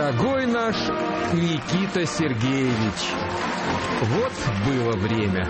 Дорогой наш Никита Сергеевич, вот было время.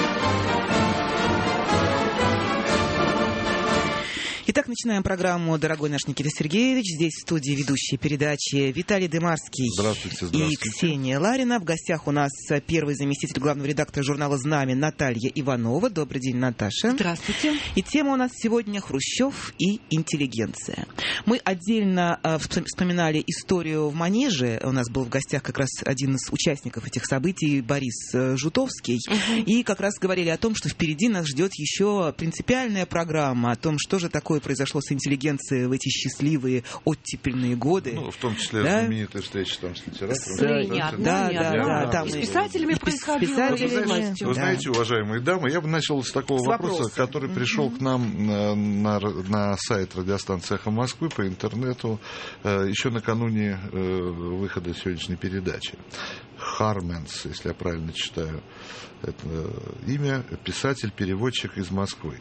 Итак, начинаем программу «Дорогой наш Никита Сергеевич». Здесь в студии ведущие передачи Виталий Дымарский и Ксения Ларина. В гостях у нас первый заместитель главного редактора журнала «Знамя» Наталья Иванова. Добрый день, Наташа. Здравствуйте. И тема у нас сегодня «Хрущев и интеллигенция». Мы отдельно вспоминали историю в Манеже. У нас был в гостях как раз один из участников этих событий, Борис Жутовский. И как раз говорили о том, что впереди нас ждет еще принципиальная программа о том, что же такое произошло с интеллигенцией в эти счастливые оттепельные годы. Ну, в том числе знаменитая встреча там с литератором. Да. Там и с писателями происходило. Вы знаете, уважаемые дамы, я бы начал с такого вопроса, который пришел к нам на сайт радиостанции «Эхо Москвы» по интернету еще накануне выхода сегодняшней передачи. Харменс, если я правильно читаю это имя, писатель-переводчик из Москвы.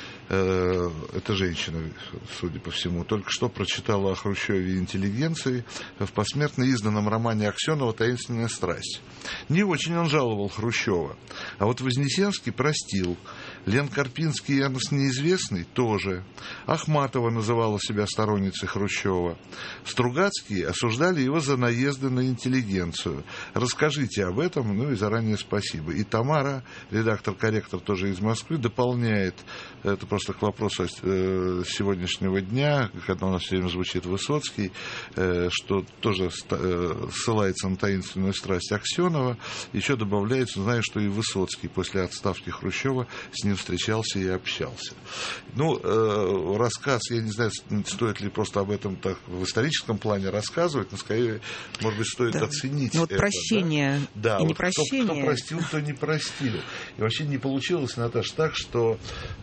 Эта женщина, судя по всему, только что прочитала о Хрущеве и интеллигенции в посмертно изданном романе Аксенова «Таинственная страсть». Не очень он жаловал Хрущева, а вот Вознесенский простил. Лен Карпинский и Эрнст Неизвестный тоже. Ахматова называла себя сторонницей Хрущева. Стругацкие осуждали его за наезды на интеллигенцию. Расскажите об этом, ну и заранее спасибо. И Тамара, редактор-корректор тоже из Москвы, дополняет, это просто к вопросу сегодняшнего дня, когда у нас все время звучит Высоцкий, что тоже ссылается на таинственную страсть Аксенова, еще добавляется, знаю, что и Высоцкий после отставки Хрущева с ним встречался и общался. Ну, рассказ, я не знаю, стоит ли просто об этом так в историческом плане рассказывать, но скорее, может быть, стоит оценить. Ну, вот это, прощение да? и Вот непрощение. кто простил, кто не простил. И вообще не получилось, Наташа, так, что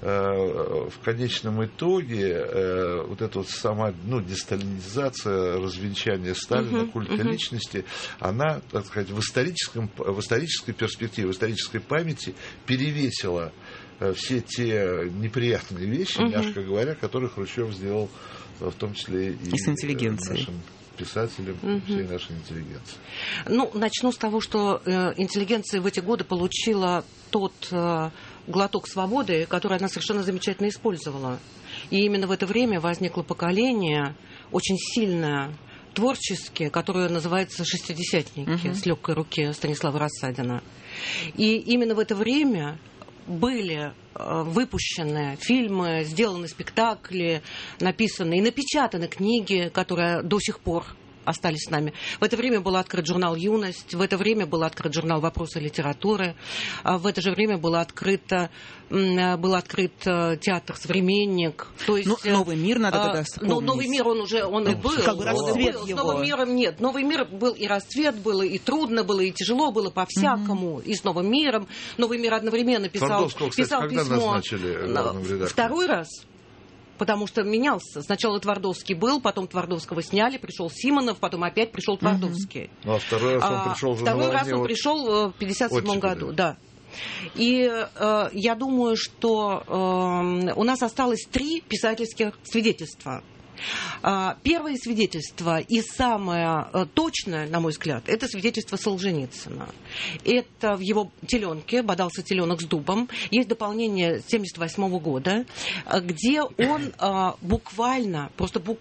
в конечном итоге вот эта вот сама десталинизация, развенчание Сталина, культа личности, она, так сказать, в исторической перспективе, в исторической памяти перевесила все те неприятные вещи, мягко говоря, которые Хрущев сделал, в том числе и с интеллигенцией. Нашим писателям, всей нашей интеллигенции. Ну, начну с того, что интеллигенция в эти годы получила тот глоток свободы, который она совершенно замечательно использовала. И именно в это время возникло поколение очень сильное, творческие, которое называется «Шестидесятники» с легкой руки Станислава Рассадина. И именно в это время были выпущены фильмы, сделаны спектакли, написаны и напечатаны книги, которые до сих пор остались с нами. В это время был открыт журнал «Юность», в это время был открыт журнал «Вопросы литературы», в это же время был открыт театр «Современник». То есть, «Новый мир» надо тогда вспомнить. Ну, «Новый мир» он и был. Как бы расцвет его. С «Новым миром» нет. «Новый мир» был и расцвет, было и трудно было, и тяжело было по-всякому. И с «Новым миром». «Новый мир» одновременно писал когда письмо. назначили главным редактором? Второй раз. Потому что менялся. Сначала Твардовский был, потом Твардовского сняли, пришел Симонов, потом опять пришел Твардовский. А второй раз он пришел уже Второй раз он пришел в 1957 году, да. И я думаю, что у нас осталось 3 писательских свидетельства. Первое свидетельство и самое точное, на мой взгляд, это свидетельство Солженицына. Это в его «Теленке», «Бодался теленок с дубом». Есть дополнение 1978 года, где он буквально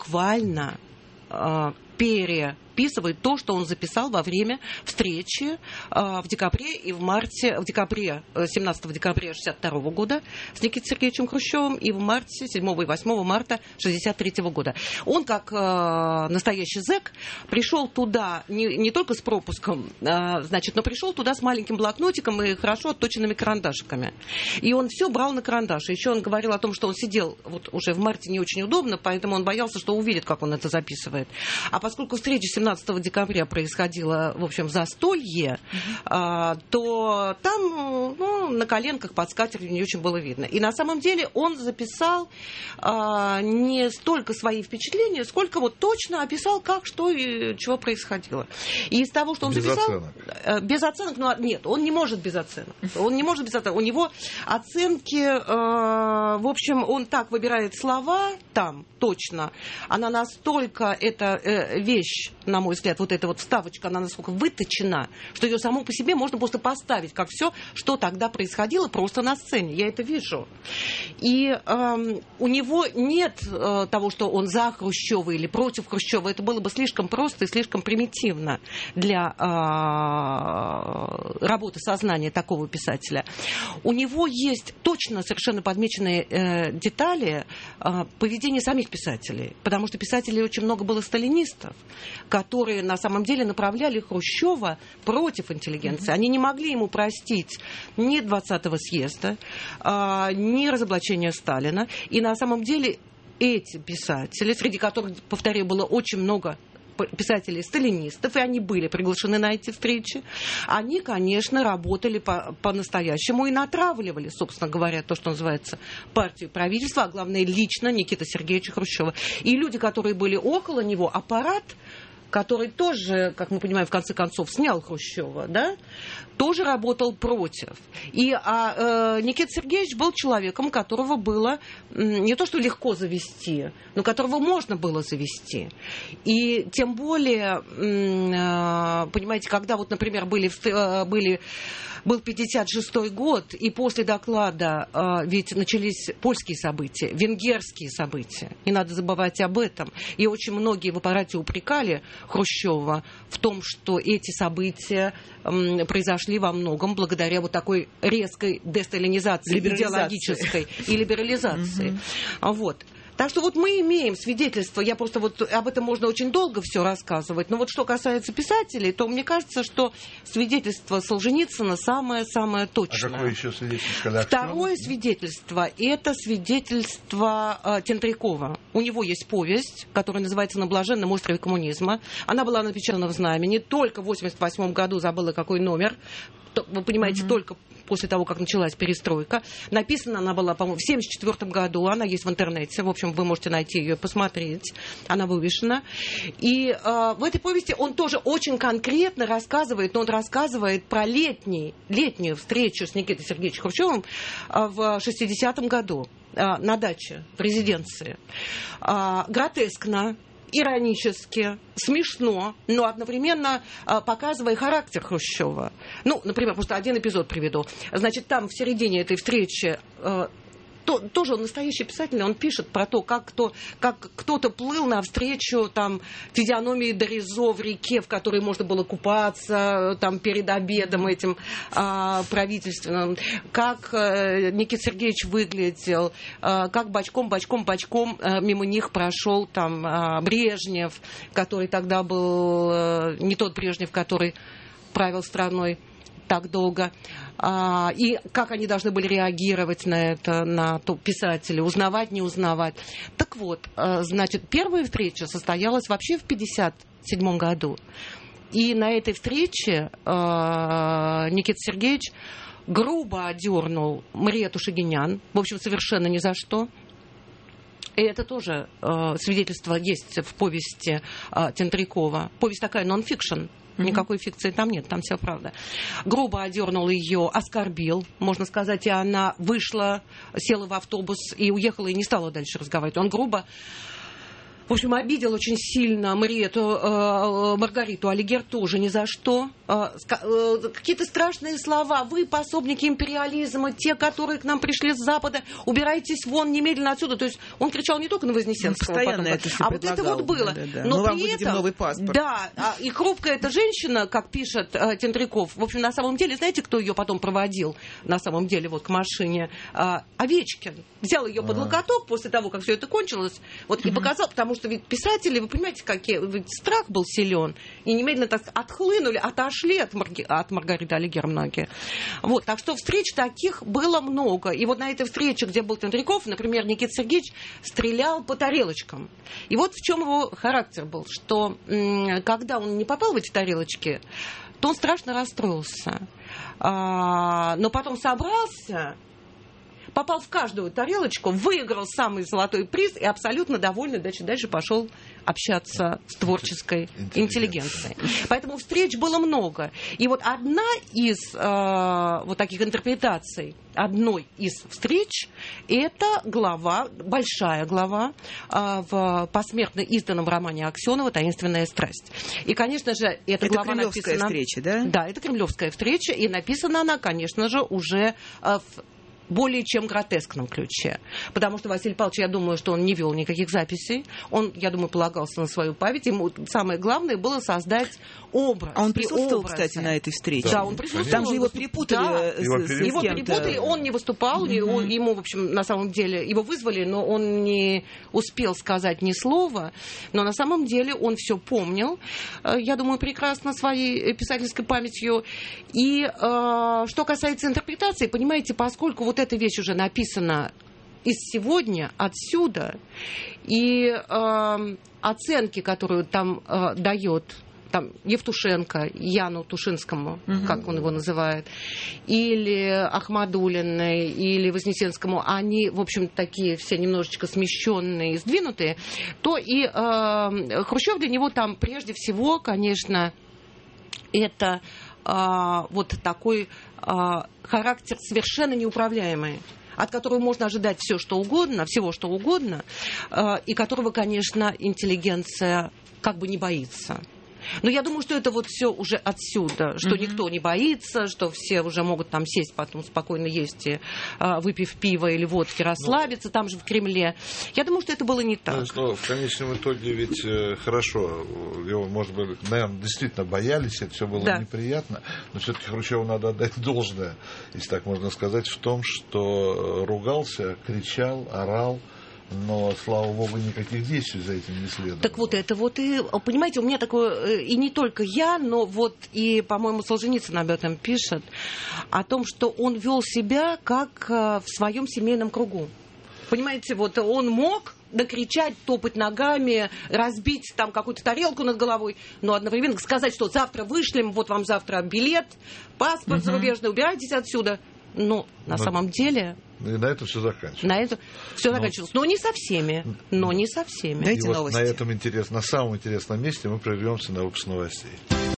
переписывает то, что он записал во время встречи в декабре и в марте, 17 декабря 1962 года с Никитой Сергеевичем Хрущевым и в марте, 7 и 8 марта 1963 года. Он, как настоящий зэк, пришел туда не только с пропуском, но пришел туда с маленьким блокнотиком и хорошо отточенными карандашиками. И он все брал на карандаш. Еще он говорил о том, что он сидел вот уже в марте не очень удобно, поэтому он боялся, что увидит, как он это записывает. А поскольку встреча 17 декабря происходило, в общем, застолье, то там на коленках под скатертью не очень было видно. И на самом деле он записал не столько свои впечатления, сколько вот точно описал, как, что и чего происходило. И из того, что он записал... Без оценок? Нет, он не может без оценок. Он не может без оценок. У него оценки, в общем, он так выбирает слова там, точно. Она настолько, это вещь, на мой взгляд, вот эта вот вставочка, она настолько выточена, что ее саму по себе можно просто поставить, как все, что тогда происходило просто на сцене. Я это вижу. И у него нет того, что он за Хрущева или против Хрущева. Это было бы слишком просто и слишком примитивно для работы сознания такого писателя. У него есть точно совершенно подмеченные детали поведения самих писателей. Потому что писателей очень много было сталинистов, которые на самом деле направляли Хрущева против интеллигенции. Они не могли ему простить ни 20-го съезда, ни разоблачения Сталина. И на самом деле эти писатели, среди которых, повторяю, было очень много писателей-сталинистов, и они были приглашены на эти встречи, они, конечно, работали по-настоящему и натравливали, собственно говоря, то, что называется партию правительства, а главное, лично Никиты Сергеевича Хрущева. И люди, которые были около него, аппарат, который тоже, как мы понимаем, в конце концов снял Хрущева, да, тоже работал против. И Никита Сергеевич был человеком, которого было не то что легко завести, но которого можно было завести. И тем более, понимаете, когда вот, например, был 56-й год, и после доклада ведь начались польские события, венгерские события. Не надо забывать об этом. И очень многие в аппарате упрекали Хрущева в том, что эти события произошли во многом благодаря вот такой резкой десталинизации, идеологической и либерализации. Вот. Так что вот мы имеем свидетельство, я просто вот об этом можно очень долго все рассказывать, но вот что касается писателей, то мне кажется, что свидетельство Солженицына самое-самое точное. А какое еще свидетельство? Второе свидетельство – это свидетельство Тентрякова. У него есть повесть, которая называется «На блаженном острове коммунизма». Она была напечатана в «Знамени», только в 1988 году, забыла какой номер. Вы понимаете, только после того, как началась перестройка. Написана она была, по-моему, в 1974 году. Она есть в интернете. В общем, вы можете найти ее и посмотреть. Она вывешена. И в этой повести он тоже очень конкретно рассказывает, но он рассказывает про летнюю встречу с Никитой Сергеевичем Хрущевым в 60-м году на даче, в резиденции. Гротескно, иронически, смешно, но одновременно показывая характер Хрущева. Ну, например, просто один эпизод приведу. Значит, там в середине этой встречи тоже он настоящий писатель, он пишет про то, как кто-то плыл навстречу там физиономии Доризо в реке, в которой можно было купаться там перед обедом этим правительственным, как Никита Сергеевич выглядел, как бочком мимо них прошел там Брежнев, который тогда был не тот Брежнев, который правил страной так долго, и как они должны были реагировать на это, на то писателя, узнавать, не узнавать. Так вот, значит, первая встреча состоялась вообще в 1957 году. И на этой встрече Никита Сергеевич грубо одернул Мариетту Шагинян, в общем, совершенно ни за что. И это тоже свидетельство есть в повести Тентрякова. Повесть такая нон-фикшн. Никакой фикции там нет, там вся правда. Грубо одернул ее, оскорбил, можно сказать, и она вышла, села в автобус и уехала, и не стала дальше разговаривать. Он грубо, в общем, обидел очень сильно Маргариту Алигер тоже ни за что. Какие-то страшные слова. Вы, пособники империализма, те, которые к нам пришли с Запада, убирайтесь вон немедленно отсюда. То есть он кричал не только на Вознесенского, постоянно это все вот это вот было. Да. Но мы при вам этом, новый паспорт. Да, и хрупкая эта женщина, как пишет Тентряков, в общем, на самом деле, знаете, кто ее потом проводил, на самом деле, вот к машине? Овечкин. Взял ее под локоток после того, как все это кончилось, вот и показал, потому что ведь писатели, вы понимаете, ведь страх был силен, и немедленно так отхлынули, отошли от Маргариты Алигер многие. Вот, так что встреч таких было много. И вот на этой встрече, где был Тентряков, например, Никита Сергеевич стрелял по тарелочкам. И вот в чем его характер был, что когда он не попал в эти тарелочки, то он страшно расстроился. Но потом собрался, попал в каждую тарелочку, выиграл самый золотой приз и абсолютно довольный дальше пошел общаться с творческой интеллигенцией. Поэтому встреч было много. И вот одна из вот таких интерпретаций одной из встреч — это глава, большая глава в посмертно изданном романе Аксенова «Таинственная страсть». И, конечно же, эта глава кремлевская написана... встреча, да? Да, это кремлевская встреча, и написана она, конечно же, уже в более чем гротескном ключе. Потому что Василий Павлович, я думаю, что он не вел никаких записей. Он, я думаю, полагался на свою память. Ему самое главное было создать образ. А он присутствовал, кстати, на этой встрече? Да, он присутствовал. Там же его перепутали с Его кем-то. перепутали, он не выступал. Ему, в общем, на самом деле, его вызвали, но он не успел сказать ни слова. Но на самом деле он все помнил. Я думаю, прекрасно своей писательской памятью. И что касается интерпретации, понимаете, поскольку вот эта вещь уже написана из сегодня, отсюда, и оценки, которую там дает там, Евтушенко, Яну Тушинскому, как он его называет, или Ахмадулиной, или Вознесенскому, они, в общем, такие все немножечко смещенные и сдвинутые, то и Хрущев для него там прежде всего, конечно, это вот такой характер совершенно неуправляемый, от которого можно ожидать всего, что угодно, и которого, конечно, интеллигенция как бы не боится. Но я думаю, что это вот все уже отсюда, что никто не боится, что все уже могут там сесть, потом спокойно есть, выпив пиво или водки, расслабиться там же в Кремле. Я думаю, что это было не так. Но в конечном итоге ведь хорошо, его, может быть, наверное, действительно боялись, это все было неприятно, но все-таки Хрущеву надо отдать должное, если так можно сказать, в том, что ругался, кричал, орал, но, слава богу, никаких действий за этим не следовало. Так вот, это вот и, понимаете, у меня такое, и не только я, но вот и, по-моему, Солженицын об этом пишет, о том, что он вел себя как в своем семейном кругу. Понимаете, вот он мог докричать, топать ногами, разбить там какую-то тарелку над головой, но одновременно сказать, что завтра вышлем, вот вам завтра билет, паспорт зарубежный, убирайтесь отсюда. Но на самом деле... И на этом все заканчивалось. На этом все заканчивалось. Но не со всеми. Дайте и новости. Вот на самом интересном месте мы прервемся на выпуск новостей.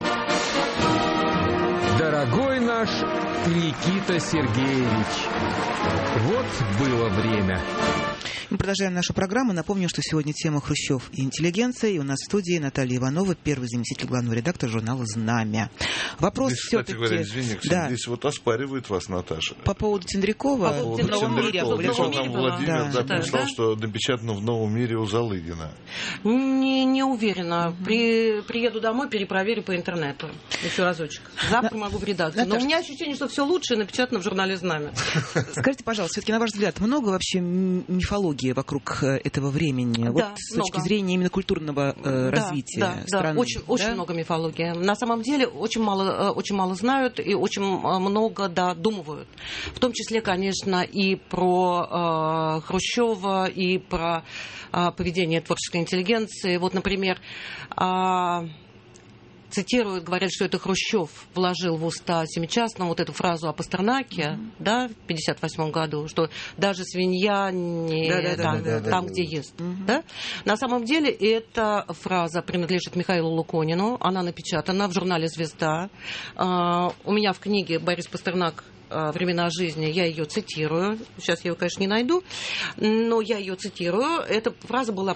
Дорогой наш Никита Сергеевич, вот было время. Мы продолжаем нашу программу. Напомню, что сегодня тема «Хрущев и интеллигенция». И у нас в студии Наталья Иванова, первый заместитель главного редактора журнала «Знамя». Вопрос здесь, кстати говоря, извини, здесь вот оспаривает вас Наташа. По поводу Тендрякова в «Новом мире». Нам Владимир прислал, что напечатано в «Новом мире» у Залыгина. Не уверена. Приеду домой, перепроверю по интернету. Еще разочек. Завтра могу в редакцию. Но у меня ощущение, что все лучше напечатано в журнале «Знамя». Скажите, пожалуйста, все-таки, на ваш взгляд, много вообще мифологии вокруг этого времени? Да, вот с точки зрения именно культурного развития страны. Да, очень много мифологии. На самом деле очень мало знают и очень много додумывают. В том числе, конечно, и про Хрущева, и про поведение творческой интеллигенции. Вот, например, цитируют, говорят, что это Хрущев вложил в уста Семичастному вот эту фразу о Пастернаке, да, в 1958 году, что даже свинья не там, где ест. Да? На самом деле эта фраза принадлежит Михаилу Луконину, она напечатана в журнале «Звезда». У меня в книге «Борис Пастернак. Времена жизни», я ее цитирую. Сейчас я ее, конечно, не найду, но я ее цитирую. Эта фраза была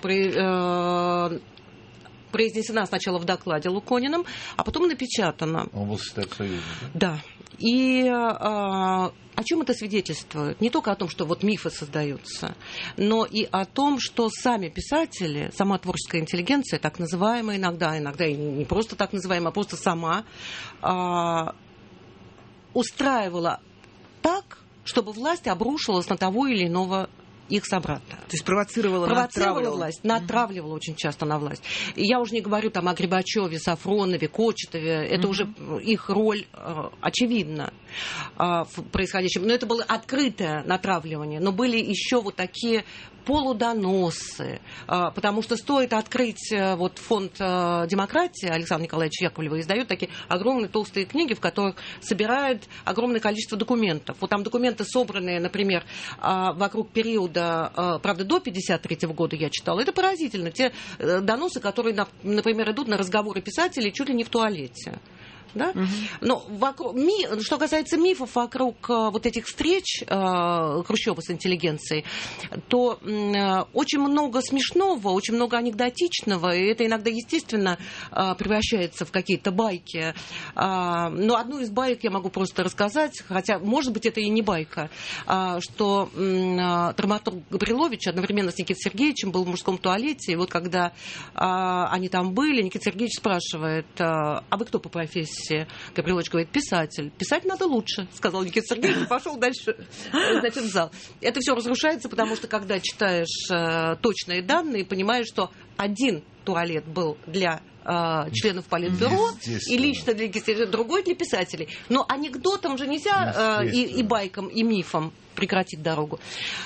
произнесена сначала в докладе Лукониным, а потом напечатана. Он был Советском Союзе, да? Да. И о чем это свидетельствует? Не только о том, что вот мифы создаются, но и о том, что сами писатели, сама творческая интеллигенция, так называемая иногда и не просто так называемая, а просто сама, устраивала так, чтобы власть обрушилась на того или иного их собрата. То есть провоцировала власть, натравливала очень часто на власть. И я уже не говорю там о Грибачеве, Сафронове, Кочетове. Это уже их роль очевидна в происходящем. Но это было открытое натравливание. Но были еще вот такие полудоносы, потому что стоит открыть вот фонд «Демократия», Александр Николаевич Яковлева издает такие огромные толстые книги, в которых собирают огромное количество документов. Вот там документы собранные, например, вокруг периода, правда, до 1953 года я читала. Это поразительно. Те доносы, которые, например, идут на разговоры писателей чуть ли не в туалете. Да? Но что касается мифов вокруг вот этих встреч Хрущева с интеллигенцией, то очень много смешного, очень много анекдотичного, и это иногда, естественно, превращается в какие-то байки. Но одну из баек я могу просто рассказать, хотя, может быть, это и не байка, что драматург Габрилович одновременно с Никитой Сергеевичем был в мужском туалете, и вот когда они там были, Никита Сергеевич спрашивает: а вы кто по профессии? Габрилович говорит: писатель. Писать надо лучше, сказал Никита Сергеевич, пошел дальше, значит, в зал. Это все разрушается, потому что, когда читаешь точные данные, понимаешь, что один туалет был для членов Политбюро и лично для Киселева, другой для писателей. Но анекдотам же нельзя и байкам, и мифам прекратить дорогу.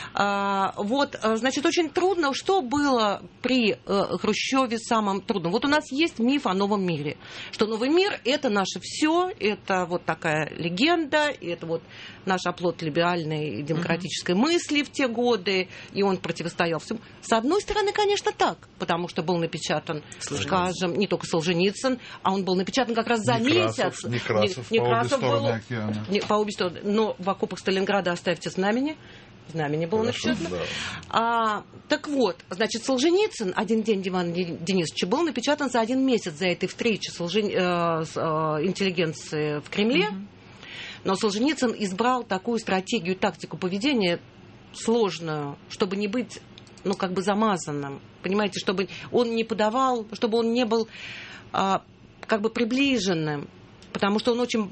Вот, значит, очень трудно. Что было при Хрущеве самым трудным? Вот у нас есть миф о новом мире. Что новый мир – это наше все, это вот такая легенда, это вот наш оплот либеральной и демократической мысли в те годы, и он противостоял всему. С одной стороны, конечно, так, потому что был напечатан, скажем, не только Солженицын, а он был напечатан как раз за месяц. Некрасов по обе стороны океана. По обе стороны. Но в окопах Сталинграда «Оставьте знамени». Знамени было напечатано. Да. Так вот, значит, Солженицын «Один день Ивана Денисовича» был напечатан за 1 месяц за этой встречи с интеллигенцией в Кремле. Но Солженицын избрал такую стратегию, тактику поведения сложную, чтобы не быть, ну, как бы замазанным. Понимаете, чтобы он не подавал, чтобы он не был как бы приближенным. Потому что он очень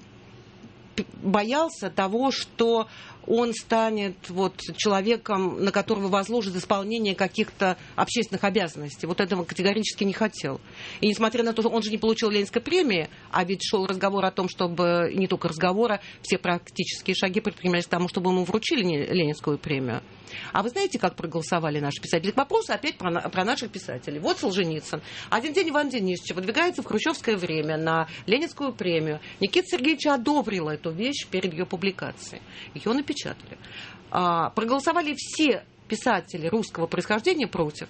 боялся того, что он станет вот человеком, на которого возложит исполнение каких-то общественных обязанностей. Вот этого категорически не хотел. И несмотря на то, что он же не получил Ленинской премии, а ведь шел разговор о том, чтобы, и не только разговора, все практические шаги предпринимались к тому, чтобы ему вручили Ленинскую премию. А вы знаете, как проголосовали наши писатели? Вопрос опять про наших писателей. Вот Солженицын. «Один день Ивана Денисовича» выдвигается в хрущевское время на Ленинскую премию. Никита Сергеевич одобрил эту вещь перед ее публикацией. Ее напечатали. Проголосовали все писатели русского происхождения против.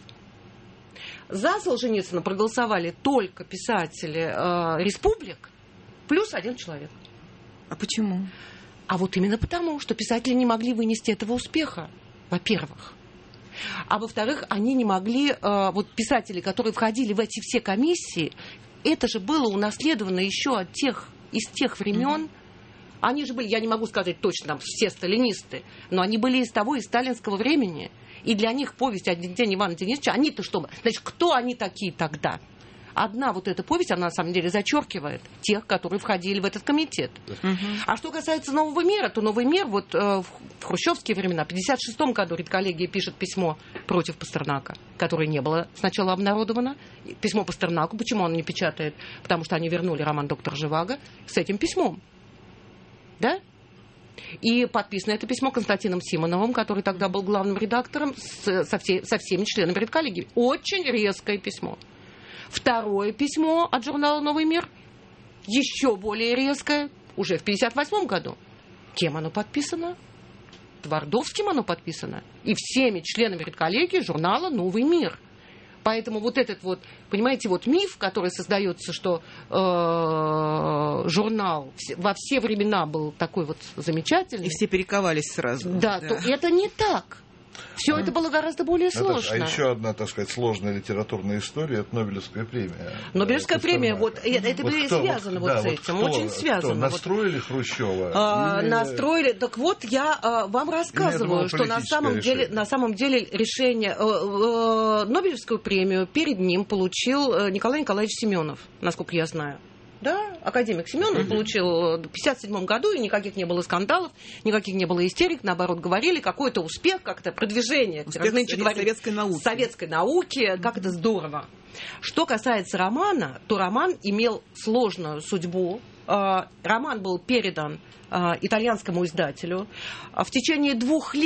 За Солженицына проголосовали только писатели республик плюс 1 человек. А почему? А вот именно потому, что писатели не могли вынести этого успеха, во-первых. А во-вторых, они не могли, вот писатели, которые входили в эти все комиссии, это же было унаследовано еще от из тех времен. Они же были, я не могу сказать точно, там, все сталинисты, но они были из сталинского времени. И для них повесть «Один день Ивана Денисовича», они-то что? Значит, кто они такие тогда? Одна вот эта повесть, она на самом деле зачеркивает тех, которые входили в этот комитет. А что касается «Нового мира», то «Новый мир» вот в хрущевские времена, в 1956 году редколлегия пишет письмо против Пастернака, которое не было сначала обнародовано. Письмо Пастернаку, почему он не печатает? Потому что они вернули роман «Доктор Живаго» с этим письмом. Да? И подписано это письмо Константином Симоновым, который тогда был главным редактором, со всеми членами редколлегии. Очень резкое письмо. Второе письмо от журнала «Новый мир», еще более резкое, уже в 1958 году. Кем оно подписано? Твардовским оно подписано. И всеми членами редколлегии журнала «Новый мир». Поэтому вот этот вот, понимаете, вот миф, который создается, что журнал во все времена был такой вот замечательный. И все перековались сразу. Да, то это не так. Все это было гораздо более сложно. А еще одна, так сказать, сложная литературная история – это Нобелевская премия. Нобелевская премия, вот это вот связано вот с этим, очень связано. Настроили Хрущева? Настроили. Так вот, я вам рассказываю, что на самом деле решение Нобелевскую премию перед ним получил Николай Николаевич Семенов, насколько я знаю. Да, академик Семенов получил в 1957 году, и никаких не было скандалов, никаких не было истерик, наоборот, говорили, какой-то успех, как-то продвижение советской науки, как это здорово. Что касается романа, то роман имел сложную судьбу. Роман был передан итальянскому издателю. В течение 2 лет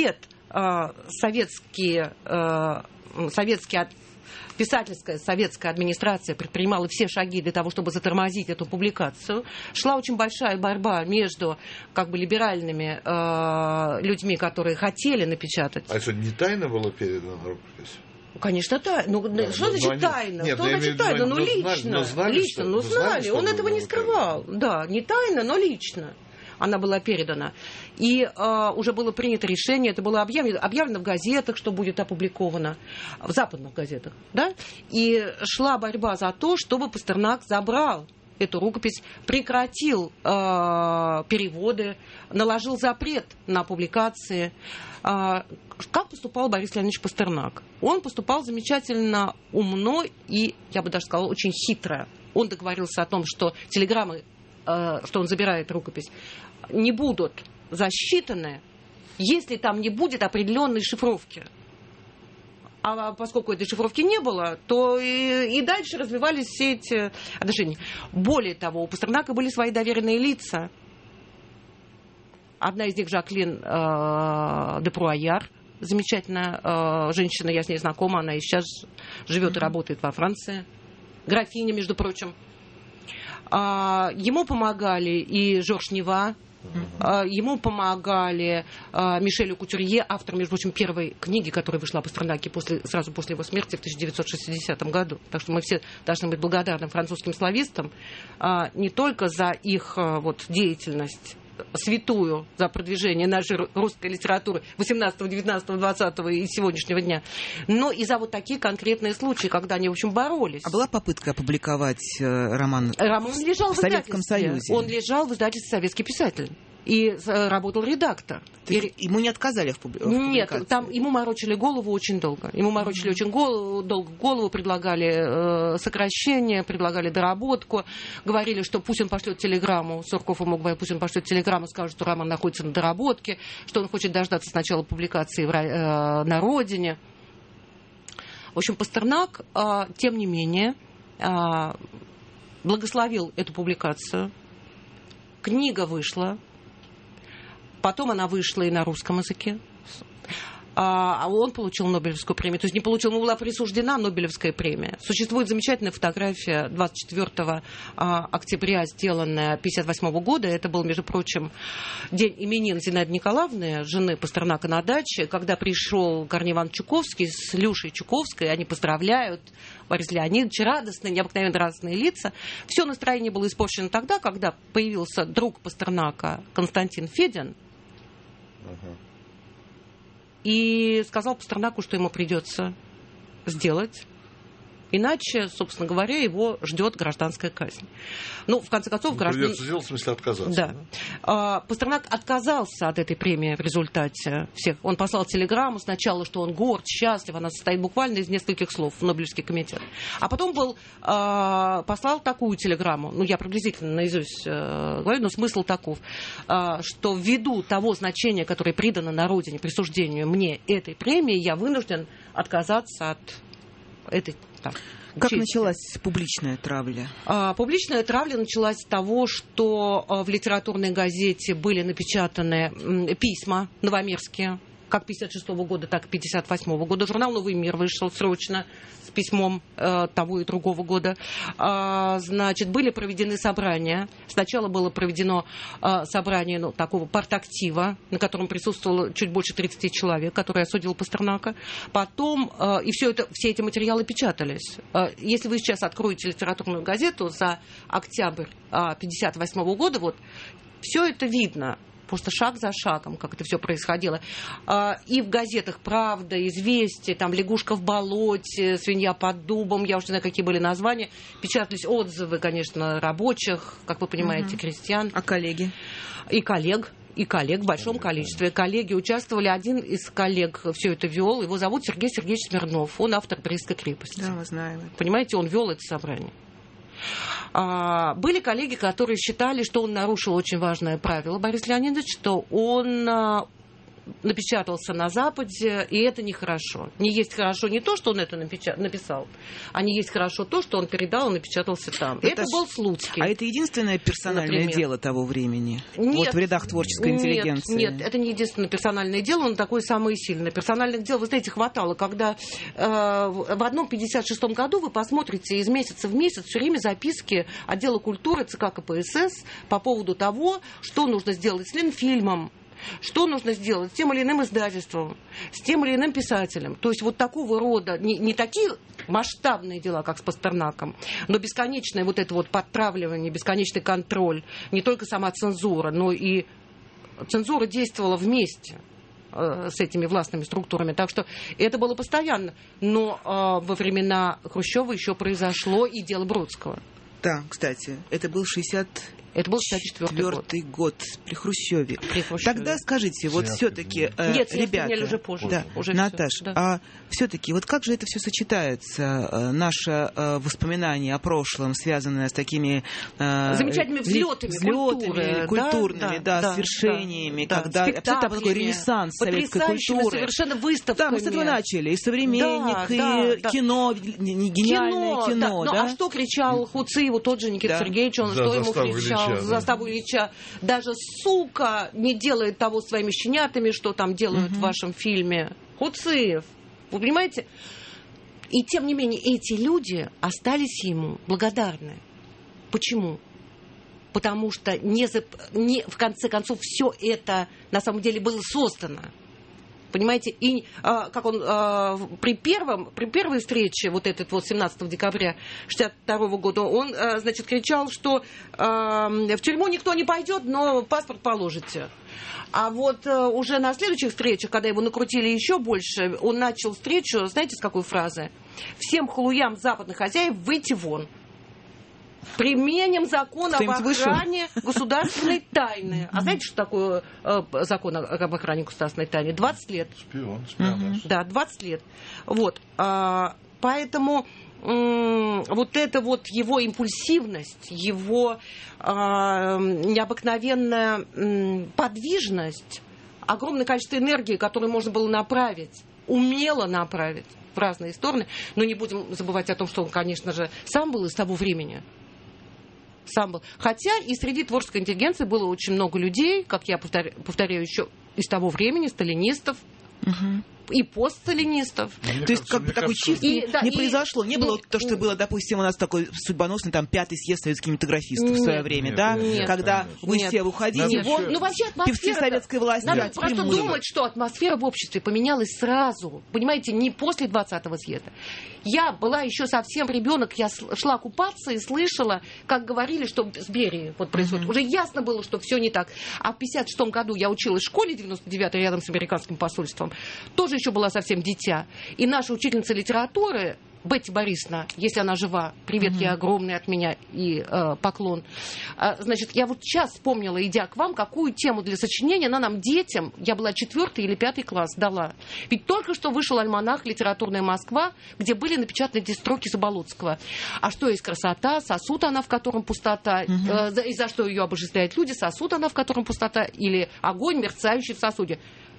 писательская советская администрация предпринимала все шаги для того, чтобы затормозить эту публикацию. Шла очень большая борьба между либеральными людьми, которые хотели напечатать. А что, не тайно было передано рукопись? Конечно, тайно. Что значит тайно? Что значит тайно? Ну, лично. Знали. Он этого не скрывал. Да, не тайно, но лично она была передана. И уже было принято решение, это было объявлено в газетах, что будет опубликовано, в западных газетах, да? И шла борьба за то, чтобы Пастернак забрал эту рукопись, прекратил переводы, наложил запрет на публикации. Как поступал Борис Леонидович Пастернак? Он поступал замечательно умно и, я бы даже сказала, очень хитро. Он договорился о том, что телеграммы, что он забирает рукопись, не будут засчитаны, если там не будет определенной шифровки. А поскольку этой шифровки не было, то и дальше развивались все эти отношения. Более того, у Пастернака были свои доверенные лица. Одна из них Жаклин де Пруаяр, замечательная женщина, я с ней знакома, она и сейчас живет и работает во Франции. Графиня, между прочим. Ему помогали и Жорж Нева, ему помогали Мишелю Кутюрье, автор, между прочим, первой книги, которая вышла о Пастернаке сразу после его смерти в 1960 году. Так что мы все должны быть благодарны французским славистам не только за их деятельность святую, за продвижение нашей русской литературы 18, 19, 20 и сегодняшнего дня, но и за такие конкретные случаи, когда они, в общем, боролись. А была попытка опубликовать роман лежал в Советском Союзе? Он лежал в издательстве «Советский писатель». И работал редактор. Ему не отказали в публикации? Нет, там ему морочили голову очень долго. Ему морочили очень долго голову, предлагали сокращение, предлагали доработку, говорили, что пусть он пошлет телеграмму, Сурков ему говорил, пусть он пошлет телеграмму, скажет, что роман находится на доработке, что он хочет дождаться сначала публикации на родине. В общем, Пастернак, тем не менее, благословил эту публикацию. Книга вышла. Потом она вышла и на русском языке. А он получил Нобелевскую премию. То есть не получил, ему была присуждена Нобелевская премия. Существует замечательная фотография 24 октября, сделанная 1958 года. Это был, между прочим, день именин Зинаиды Николаевны, жены Пастернака, на даче, когда пришел Корней Иванович Чуковский с Люшей Чуковской. Они поздравляют Бориса Леонидовича, радостные, необыкновенно радостные лица. Все настроение было испорчено тогда, когда появился друг Пастернака Константин Федин. И сказал Пастернаку, что ему придется сделать. Иначе, собственно говоря, его ждет гражданская казнь. Ну, в конце концов, придется сделать, в смысле отказаться. Да. Пастернак отказался от этой премии в результате всех. Он послал телеграмму сначала, что он горд, счастлив. Она состоит буквально из нескольких слов в Нобелевский комитет. А потом послал такую телеграмму. Ну, я приблизительно наизусть говорю, но смысл таков, что ввиду того значения, которое придано на родине присуждению мне этой премии, я вынужден отказаться от этой. Как началась публичная травля? Публичная травля началась с того, что в литературной газете были напечатаны письма новомирские, как 1956 года, так и 1958 года. Журнал «Новый мир» вышел срочно с письмом того и другого года. Значит, были проведены собрания. Сначала было проведено собрание такого партактива, на котором присутствовало чуть больше 30 человек, которые осудил Пастернака. Потом, и все эти материалы печатались. Если вы сейчас откроете литературную газету за октябрь 1958 года, все это видно. Просто шаг за шагом, как это все происходило. И в газетах «Правда», «Известия», там «Лягушка в болоте», «Свинья под дубом», я уже не знаю, какие были названия. Печатались отзывы, конечно, рабочих, как вы понимаете, крестьян. А коллеги? И коллег в большом количестве. Коллеги участвовали. Один из коллег все это вел. Его зовут Сергей Сергеевич Смирнов. Он автор «Брестской крепости». Да, мы знаем. Понимаете, он вел это собрание. Были коллеги, которые считали, что он нарушил очень важное правило, Борис Леонидович, что он напечатался на Западе, и это нехорошо. Не есть хорошо не то, что он это написал, а не есть хорошо то, что он передал и напечатался там. Это был Слуцкий. А это единственное персональное дело того времени? Нет, вот в рядах творческой интеллигенции? Нет, это не единственное персональное дело, но такое самое сильное. Персональных дел, вы знаете, хватало, когда в одном 56-м году вы посмотрите из месяца в месяц все время записки отдела культуры ЦК КПСС по поводу того, что нужно сделать с Ленфильмом, что нужно сделать с тем или иным издательством, с тем или иным писателем. То есть вот такого рода, не такие масштабные дела, как с Пастернаком, но бесконечное вот это вот подтравливание, бесконечный контроль, не только сама цензура, но и цензура действовала вместе с этими властными структурами. Так что это было постоянно. Но во времена Хрущева еще произошло и дело Бродского. Да, кстати, это был 64-й год при Хрущеве. Тогда скажите, вот все-таки, ребята, уже позже. Да, уже Наташ, да. А все-таки, вот как же это все сочетается, наше воспоминание о прошлом, связанное с такими замечательными взлетами культурными, свершениями, когда абсолютно такой ренессанс советской культуры. Совершенно выставками. Да, мы с этого начали. И «Современник», и кино, гениальное кино. А что кричал Хуциеву тот же Никита Сергеевич, он что ему кричал? За заставу Ильича. Даже сука не делает того своими щенятами, что там делают в вашем фильме. Хуциев. Вы понимаете? И тем не менее эти люди остались ему благодарны. Почему? Потому что в конце концов все это на самом деле было создано. Понимаете, и как он при первой встрече, вот этот вот 17 декабря 1962 года, он, значит, кричал, что в тюрьму никто не пойдет, но паспорт положите. А вот уже на следующих встречах, когда его накрутили еще больше, он начал встречу, знаете, с какой фразы? «Всем халуям западных хозяев выйти вон. Применим закон об охране государственной тайны». А знаете, что такое закон об охране государственной тайны? 20 лет. Шпионаж. Да, 20 лет. Вот. Поэтому вот эта вот его импульсивность, его необыкновенная подвижность, огромное количество энергии, которую можно было направить, умело направить в разные стороны. Но не будем забывать о том, что он, конечно же, сам был из того времени. Сам был. Хотя и среди творческой интеллигенции было очень много людей, как я повторяю, еще из того времени, сталинистов, и постсталинистов. То есть как бы такой чистки не произошло. Не было то, что было, допустим, у нас такой судьбоносный там 5-й съезд советских кинематографистов в свое время, да? Когда вы все уходили, певцы советской власти. Надо просто думать, что атмосфера в обществе поменялась сразу. Понимаете, не после 20-го съезда. Я была еще совсем ребенок, я шла купаться и слышала, как говорили, что с Берией вот происходит. Уже ясно было, что все не так. А в 56-м году я училась в школе 99-й рядом с американским посольством. Тоже еще была совсем дитя. И наша учительница литературы Бетти Борисовна, если она жива, привет ей огромный от меня и поклон. Значит, я вот сейчас вспомнила, идя к вам, какую тему для сочинения она нам, детям, я была 4-й или 5-й класс, дала. Ведь только что вышел альманах «Литературная Москва», где были напечатаны эти строки Заболоцкого. А что есть красота, сосуд она, в котором пустота, и за что ее обожествляют люди, сосуд она, в котором пустота, или огонь, мерцающий в сосуде.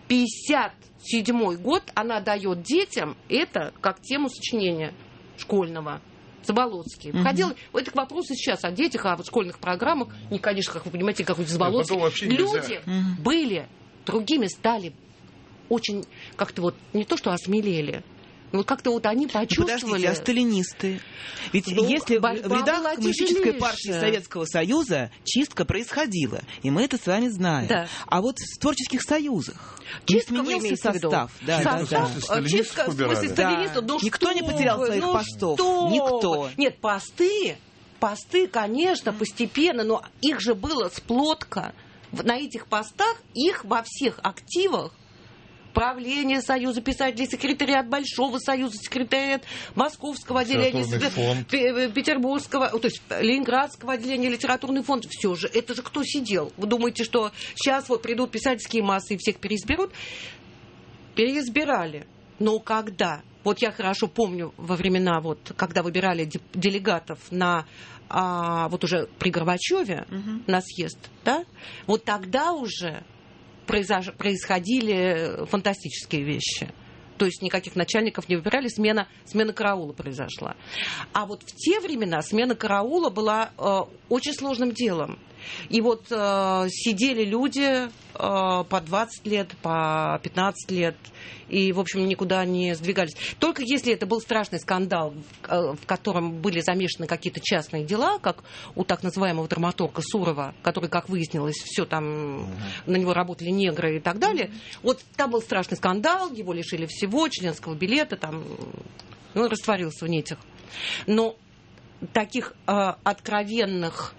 57-й год она дает детям это как тему сочинения школьного. Заболоцкий. Входил, это к вопросу сейчас о детях, о школьных программах. Не, конечно, как вы понимаете, какой-то Заболоцкий. Люди были другими, стали очень как-то вот не то, что осмелели. Вот как-то вот они почувствовали... Подождите, а сталинисты? Ведь если в рядах Коммунистической партии Советского Союза чистка происходила, и мы это с вами знаем. Да. А вот в творческих союзах не сменился состав. Чистка, в смысле сталинистов, никто не потерял своих постов. Никто. Нет, посты, конечно, постепенно, но их же было сплотка. На этих постах их во всех активах правление Союза писателей, секретариат Большого Союза, секретариат Московского отделения, Петербургского, то есть Ленинградского отделения, литературный фонд. Все же, это же кто сидел? Вы думаете, что сейчас вот придут писательские массы и всех переизберут? Переизбирали. Но когда? Вот я хорошо помню во времена, вот, когда выбирали делегатов на вот уже при Горбачеве на съезд, да? Вот тогда уже происходили фантастические вещи. То есть никаких начальников не выбирали, смена караула произошла. А вот в те времена смена караула была очень сложным делом. И вот сидели люди по 20 лет, по 15 лет, и, в общем, никуда не сдвигались. Только если это был страшный скандал, в котором были замешаны какие-то частные дела, как у так называемого драматурга Сурова, который, как выяснилось, все там, на него работали негры и так далее. Вот там был страшный скандал, его лишили всего, членского билета, там, он растворился в нитях. Но таких откровенных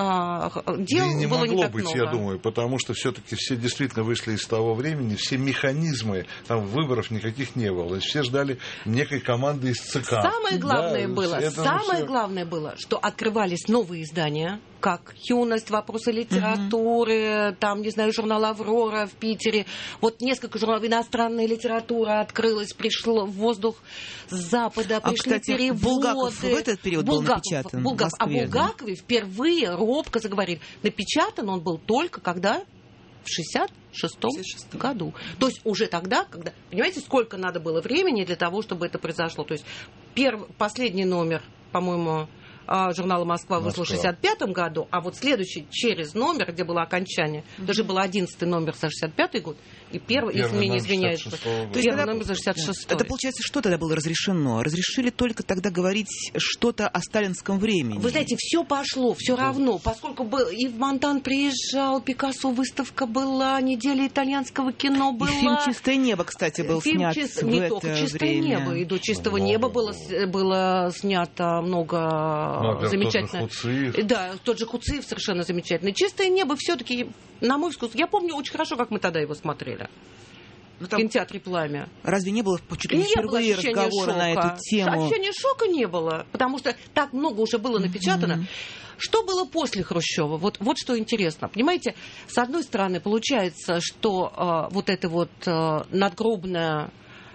дел и не было могло не так быть, много. я думаю, потому что все-таки все действительно вышли из того времени, все механизмы, там выборов никаких не было. То есть все ждали некой команды из ЦК. Самое главное было, что открывались новые издания, как «Юность», «Вопросы литературы», там, не знаю, журнал «Аврора» в Питере. Вот несколько журналов, иностранная литература открылась, пришло в воздух с Запада, пришли кстати, переводы. Булгаков в этот период был напечатан в Москве. О Булгакове впервые робко заговорили. Напечатан он был только когда? В 66 году. То есть уже тогда, когда... Понимаете, сколько надо было времени для того, чтобы это произошло? То есть последний номер, по-моему, журнала «Москва» вышел в 1965 году, а вот следующий через номер, где было окончание, даже был 11-й номер за 65 год, и первый, если мне не изменяется, первый номер за 66-й. Это, получается, что тогда было разрешено? Разрешили только тогда говорить что-то о сталинском времени. Вы знаете, все пошло, все равно, поскольку и в Монтан приезжал, Пикассо выставка была, неделя итальянского кино была. И фильм «Чистое небо», кстати, был снят в это время. Не только «Чистое небо», и до «Чистого неба» было снято много замечательно. Да, тот же Куцыев совершенно замечательный. «Чистое небо» все-таки, на мой вкус, я помню очень хорошо, как мы тогда его смотрели. В кинотеатре «Пламя». Разве не было чуть ли не впервые разговора на эту тему? Ощущения шока не было, потому что так много уже было напечатано. Что было после Хрущева? Вот что интересно. Понимаете, с одной стороны, получается, что вот эта вот надгробная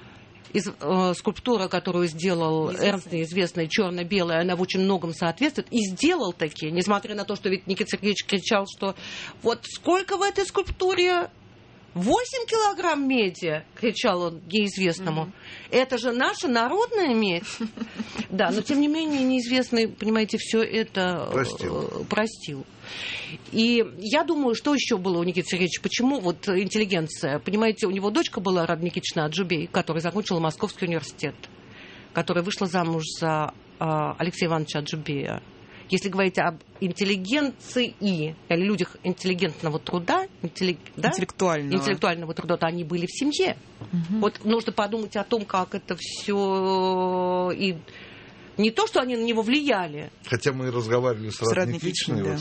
скульптура, которую сделал Эрнст, известная, черно-белая, она в очень многом соответствует. И сделал такие, несмотря на то, что ведь Никита Сергеевич кричал, что вот сколько в этой скульптуре? 8 килограмм меди, кричал он неизвестному. Это же наша народная медь. Да, но тем не менее неизвестный, понимаете, все это простил. И я думаю, что еще было у Никиты Сергеевича, почему вот интеллигенция, понимаете, у него дочка была, Рада Никитична Аджубей, которая закончила Московский университет, которая вышла замуж за Алексея Ивановича Аджубея. Если говорить об интеллигенции или людях интеллигентного труда, интеллектуального труда, то они были в семье. Вот нужно подумать о том, как это все и не то, что они на него влияли. Хотя мы разговаривали с Радой Никитичной,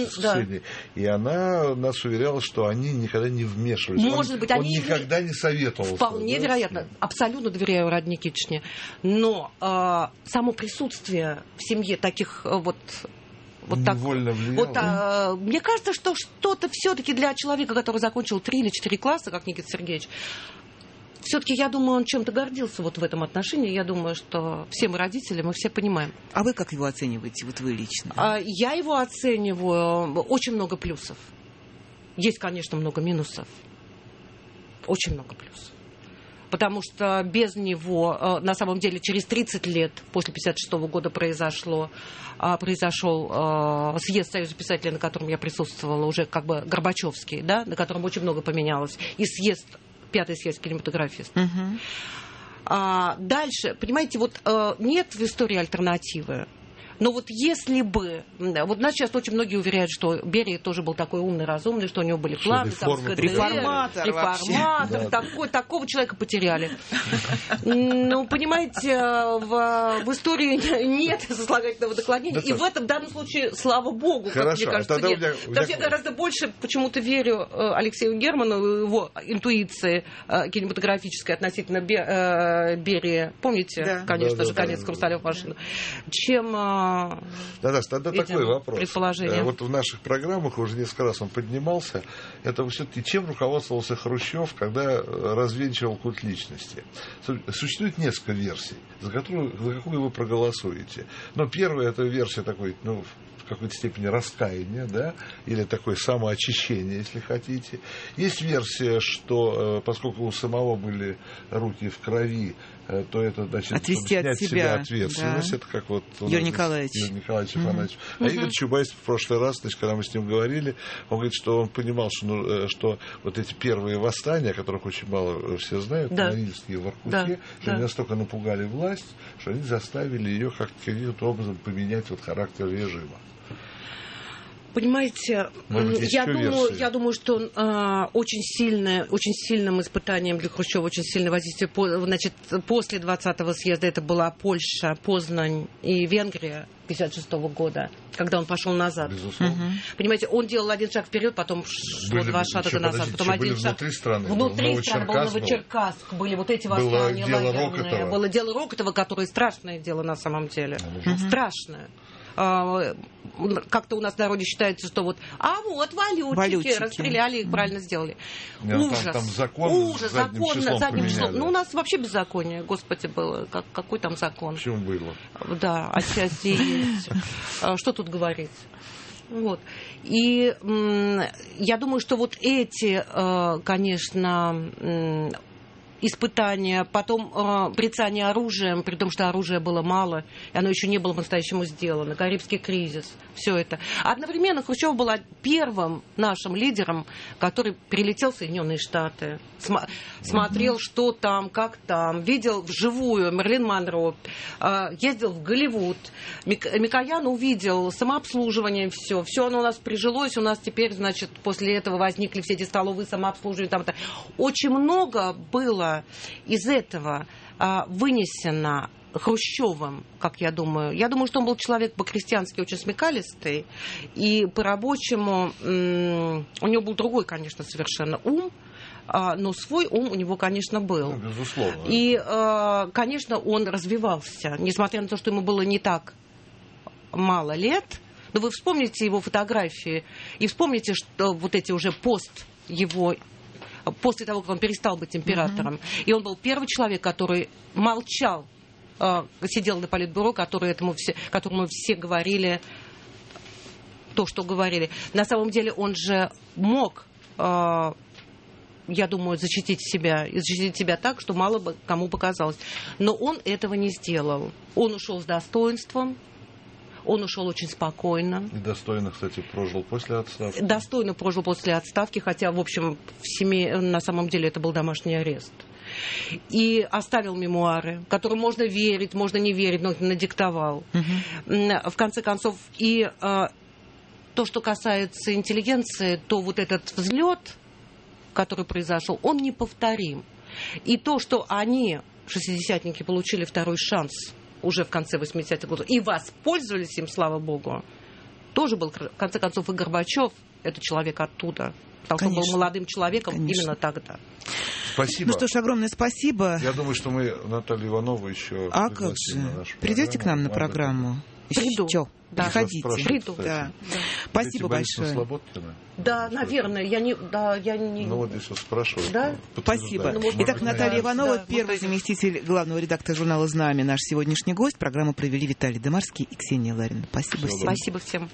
и она нас уверяла, что они никогда не вмешивались. Может быть, он никогда не советовал. Вполне вероятно. Абсолютно доверяю Раде Никитичне. Но само присутствие в семье таких вот так. Мне кажется, что что-то все-таки для человека, который закончил 3 или 4 класса, как Никита Сергеевич, все-таки, я думаю, он чем-то гордился вот в этом отношении. Я думаю, что все мы родители, мы все понимаем. А вы как его оцениваете, вот вы лично? Я его оцениваю очень много плюсов. Есть, конечно, много минусов. Очень много плюсов. Потому что без него, на самом деле, через 30 лет после 1956 года произошел съезд Союза писателей, на котором я присутствовала, уже как бы Горбачевский, да, на котором очень много поменялось, и съезд, 5-й съезд кинематографистов. Дальше, понимаете, вот нет в истории альтернативы. Но вот если бы... Вот нас сейчас очень многие уверяют, что Берия тоже был такой умный, разумный, что у него были планы, реформатор. Такого человека потеряли. Ну, понимаете, в истории нет сослагательного наклонения. И в этом данном случае, слава богу, как мне кажется, нет. Потому что я гораздо больше почему-то верю Алексею Герману, его интуиции кинематографической относительно Берии. Помните, конечно же, «Конец хрусталев машины», чем... Даша, тогда такой вопрос. Предположение. Вот в наших программах уже несколько раз он поднимался. Это все-таки чем руководствовался Хрущев, когда развенчивал культ личности? Существует несколько версий, за какую вы проголосуете. Но первая это версия такой, в какой-то степени раскаяния, да, или такое самоочищение, если хотите. Есть версия, что поскольку у самого были руки в крови, то это, значит, отвести снять от себя ответственность. Да. Это как вот Юрий Николаевич Афанасьевич. А Игорь Чубайс в прошлый раз, значит, когда мы с ним говорили, он говорит, что он понимал, что вот эти первые восстания, о которых очень мало все знают, Норильские, в Воркуте, что они настолько напугали власть, что они заставили ее каким-то образом поменять вот характер режима. Понимаете, я думаю, что очень сильным испытанием для Хрущева, очень сильное воздействие, значит, после 20-го съезда это была Польша, Познань и Венгрия 1956 года, когда он пошел назад. Безусловно. Понимаете, он делал один шаг вперед, потом два шага назад, потом один шаг. Внутри страны был Новочеркасск, были вот эти восстания лагерные. Было дело Рокотова, которое страшное дело на самом деле. Страшное. Как-то у нас в народе считается, что вот, валютчики, расстреляли их, правильно сделали. Ужас. Там закон задним числом. Ну, у нас вообще беззаконие, господи, было. Какой там закон? Почему было? Да, отчасти есть. Что тут говорить? Вот. И я думаю, что вот эти, конечно, испытания, потом брецание оружием, при том, что оружия было мало, и оно еще не было по-настоящему сделано, Карибский кризис, все это. Одновременно Хрущев был первым нашим лидером, который прилетел в Соединенные Штаты, смотрел, что там, как там, видел вживую Мерлин Монро, ездил в Голливуд, Микоян увидел самообслуживание, все оно у нас прижилось, у нас теперь, значит, после этого возникли все эти столовые самообслуживания, там-то. Очень много было из этого вынесено Хрущевым, как я думаю. Я думаю, что он был человек по-крестьянски очень смекалистый, и по-рабочему у него был другой, конечно, совершенно ум, но свой ум у него, конечно, был. Безусловно. И, конечно, он развивался, несмотря на то, что ему было не так мало лет. Но вы вспомните его фотографии и вспомните, что вот эти уже после того, как он перестал быть императором. И он был первый человек, который молчал, сидел на политбюро, которому все говорили то, что говорили. На самом деле он же мог, я думаю, защитить себя так, что мало бы кому показалось. Но он этого не сделал. Он ушел с достоинством. Он ушел очень спокойно. И достойно, кстати, прожил после отставки. Достойно прожил после отставки, хотя, в общем, в семье на самом деле это был домашний арест. И оставил мемуары, которым можно верить, можно не верить, но надиктовал. В конце концов, и то, что касается интеллигенции, то вот этот взлет, который произошел, он неповторим. И то, что они, шестидесятники, получили второй шанс уже в конце 80-х годов, и воспользовались им, слава богу, тоже был, в конце концов, и Горбачев, это человек оттуда. Потому что он был молодым человеком именно тогда. Спасибо. Ну что ж, огромное спасибо. Я думаю, что мы Наталью Иванову еще... А как же? Придете к нам на программу? Приду. Еще. Да. Приходите. Приду. Да. Спасибо большое. Да, наверное. Я не... Ну вот здесь вот спрашивают. Да? Спасибо. Итак, Наталья Иванова, первый заместитель главного редактора журнала «Знамя», наш сегодняшний гость. Программу провели Виталий Демарский и Ксения Ларина. Спасибо всем. Спасибо всем.